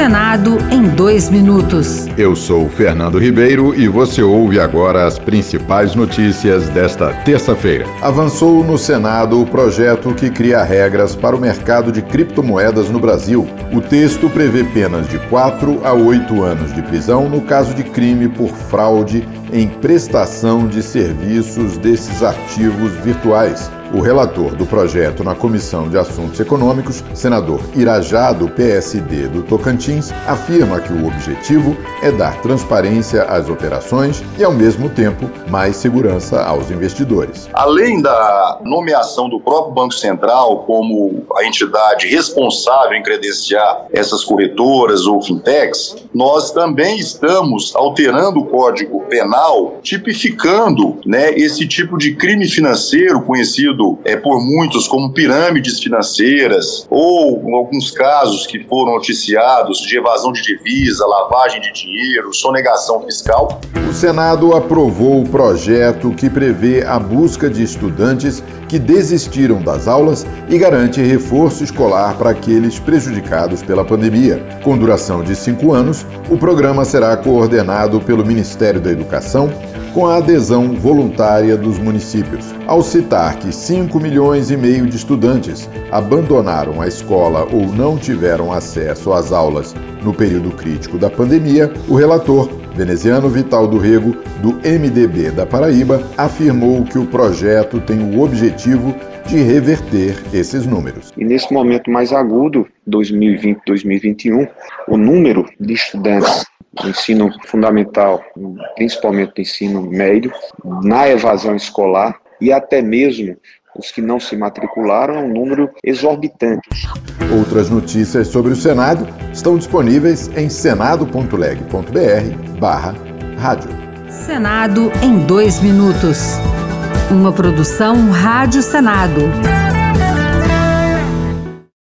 Senado em 2 minutos. Eu sou Fernando Ribeiro e você ouve agora as principais notícias desta terça-feira. Avançou no Senado o projeto que cria regras para o mercado de criptomoedas no Brasil. O texto prevê penas de 4 a 8 anos de prisão no caso de crime por fraude em prestação de serviços desses ativos virtuais. O relator do projeto na Comissão de Assuntos Econômicos, senador Irajá, do PSD do Tocantins, afirma que o objetivo é dar transparência às operações e, ao mesmo tempo, mais segurança aos investidores. Além da nomeação do próprio Banco Central como a entidade responsável em credenciar essas corretoras ou fintechs, nós também estamos alterando o Código Penal, tipificando, esse tipo de crime financeiro conhecido por muitos como pirâmides financeiras, ou em alguns casos que foram noticiados de evasão de divisa, lavagem de dinheiro, sonegação fiscal. O Senado aprovou o projeto que prevê a busca de estudantes que desistiram das aulas e garante reforço escolar para aqueles prejudicados pela pandemia. Com duração de 5 anos, o programa será coordenado pelo Ministério da Educação, com a adesão voluntária dos municípios. Ao citar que 5,5 milhões de estudantes abandonaram a escola ou não tiveram acesso às aulas no período crítico da pandemia, o relator, veneziano Vital do Rego, do MDB da Paraíba, afirmou que o projeto tem o objetivo de reverter esses números. E nesse momento mais agudo, 2020-2021, o número de estudantes do ensino fundamental, principalmente do ensino médio, na evasão escolar e até mesmo os que não se matricularam, é um número exorbitante. Outras notícias sobre o Senado estão disponíveis em senado.leg.br/rádio. Senado em 2 minutos. Uma produção Rádio Senado.